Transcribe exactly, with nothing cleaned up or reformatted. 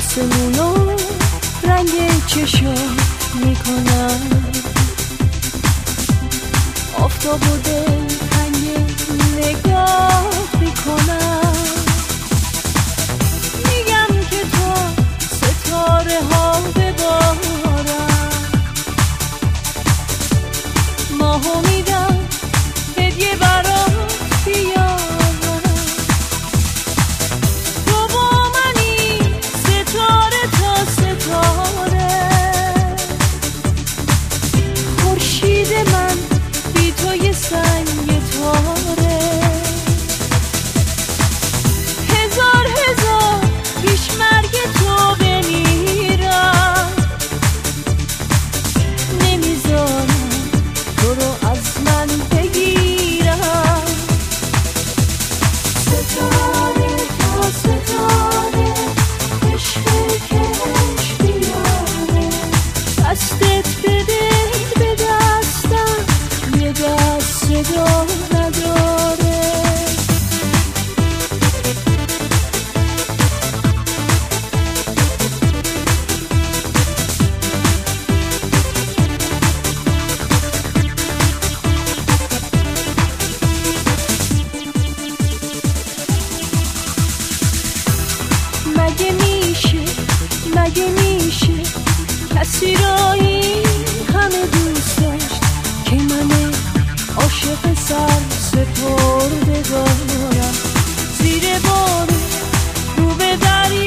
آسمونو رنگ چشم میکنم، آفتاب و دلتنگ نگاه میکنم. میگم که تا ستاره ها ببارم، ماهو میدم هدیه برات بیارم. تو با منی ستاره تا ستاره، خورشید من بی تو یه سنگ تاره. هزار هزار پیش مرگ تو بمیرم، نمیذارم تو رو از من بگیرم. ستاره تا ستاره عشق کشتیاره، دستت بده به دستم یه دست صدا نداره. مگه میشه مگه میشه کسی را این همه دوست داشت که من عاشق سر سپرده دارم؟ زیر بار رو به دریا